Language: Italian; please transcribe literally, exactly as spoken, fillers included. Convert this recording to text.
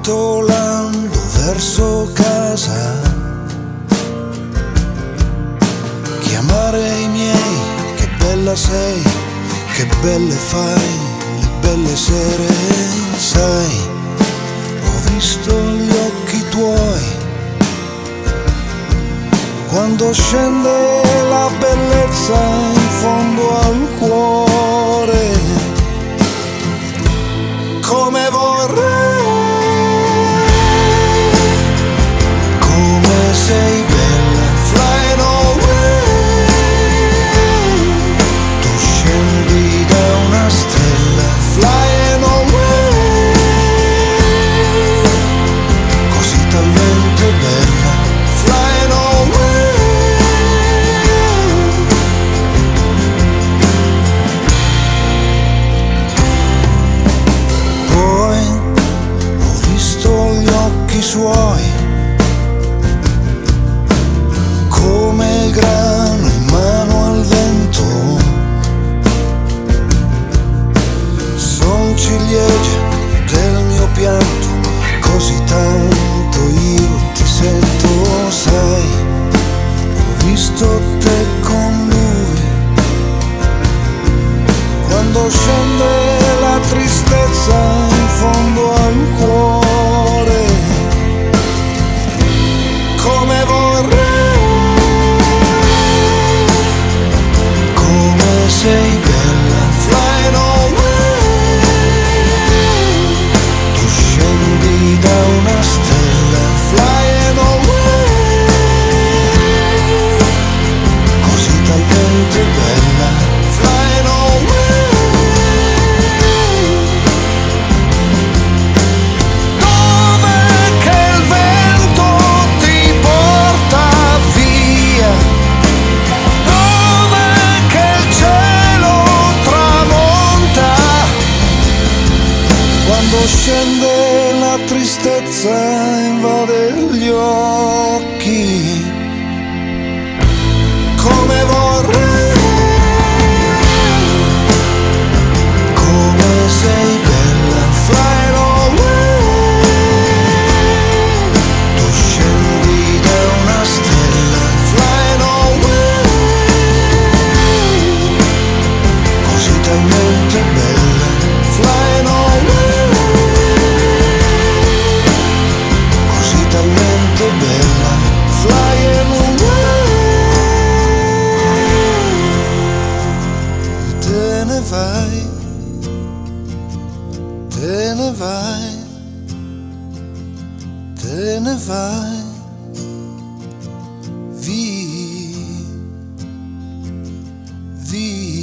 rotolando verso casa, chiamare i miei, che bella sei, che belle fai le belle sere, sai, ho visto gli occhi tuoi quando scende la bellezza in fondo al cuore, come vorrei, come sei bella, flying away, tu scendi da una stella, flying away, così talmente bella, flying away. Suoi come il grano in mano al vento, son ciliegie del mio pianto, così tanto io ti sento, sai, ho visto te con lui quando scende la tristezza in fondo al cuore, come vorrei, come sei bella, flying away, tu scendi da una stella, flying away, così talmente bella, flying away. Scende la tristezza, invade gli occhi, come vorrei, come sei bella, flying away, tu scendi da una stella, flying away, così talmente bella, flying away. Talmente bella, flying away. Te ne vai, te ne vai, te ne vai, via, via.